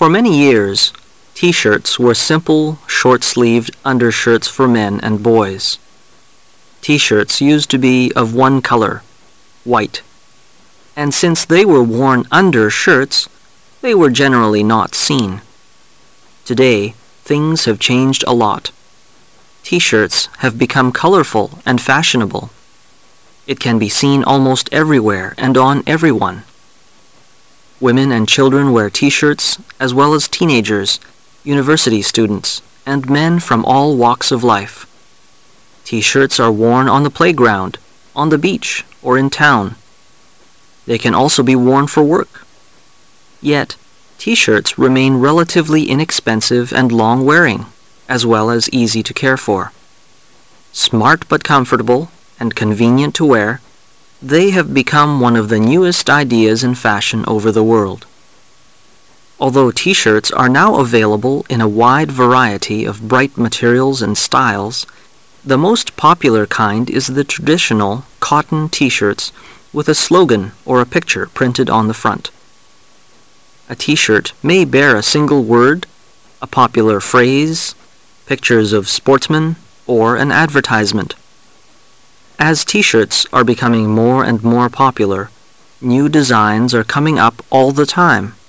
For many years, T-shirts were simple, short-sleeved undershirts for men and boys. T-shirts used to be of one color, white, and since they were worn under shirts, they were generally not seen. Today, things have changed a lot. T-shirts have become colorful and fashionable. It can be seen almost everywhere and on everyone. Women and children wear T-shirts, as well as teenagers, university students, and men from all walks of life. T-shirts are worn on the playground, on the beach, or in town. They can also be worn for work. Yet, T-shirts remain relatively inexpensive and long-wearing, as well as easy to care for. Smart but comfortable and convenient to wear, they have become one of the newest ideas in fashion over the world. Although T-shirts are now available in a wide variety of bright materials and styles, the most popular kind is the traditional cotton T-shirts with a slogan or a picture printed on the front. A T-shirt may bear a single word, a popular phrase, pictures of sportsmen, or an advertisement. As T-shirts are becoming more and more popular, new designs are coming up all the time.